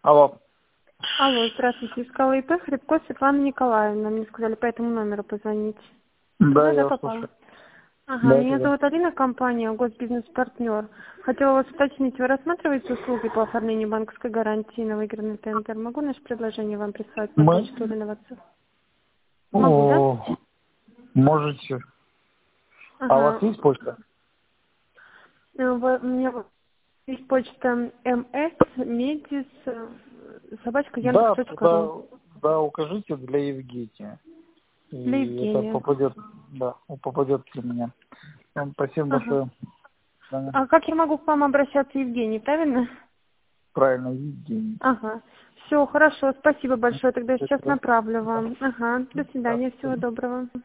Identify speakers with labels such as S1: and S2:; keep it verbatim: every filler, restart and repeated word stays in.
S1: Алло.
S2: Алло, здравствуйте. Искала ИП Хребко Светлана Николаевна. Мне сказали по этому номеру позвонить.
S1: Да,
S2: Туда, да,
S1: я вас
S2: попала?
S1: слушаю.
S2: Ага,
S1: Да,
S2: меня
S1: да.
S2: зовут Алина, компания Госбизнес-партнер. Хотела вас уточнить, вы рассматриваете услуги по оформлению банковской гарантии на выигранный тендер? Могу наше предложение вам прислать на
S1: Мы...
S2: почту или на WhatsApp? Могу, да?
S1: О, можете. А у вас
S2: Ага.
S1: есть почта?
S2: Э, во- У меня вот есть почта мс медис собачка яндекс
S1: Да,
S2: точка
S1: да,
S2: ру.
S1: да, укажите для Евгения.
S2: Для
S1: И это
S2: Евгения.
S1: попадет, да, попадет для меня. Вам спасибо
S2: Ага.
S1: большое. Да,
S2: А как я могу к вам обращаться, Евгений, правильно?
S1: правильно, Евгений.
S2: Ага. Все, хорошо, спасибо большое. Тогда я
S1: До
S2: сейчас
S1: свидания.
S2: направлю вам. Ага. До свидания, всего доброго.